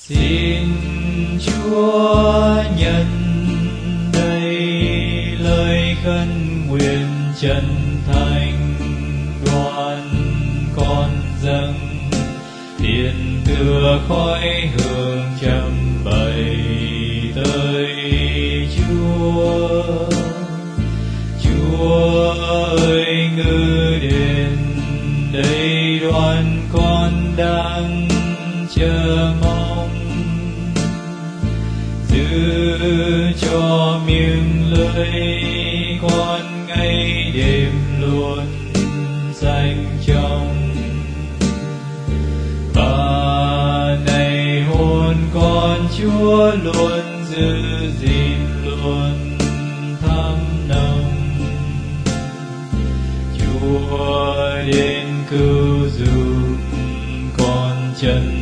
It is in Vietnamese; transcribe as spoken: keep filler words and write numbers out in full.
Xin Chúa nhận đây lời khấn nguyện chân thành, đoan con dâng tiền tựa khói hương trầm bày tới Chúa. Chúa ơi, ngự đến đây đoan con đang chờ mong, giữ cho miệng lưỡi con ngày đêm luôn danh trong. Và này hồn con Chúa luôn giữ gìn, luôn thắm nồng. Chúa đến cứu giúp con chân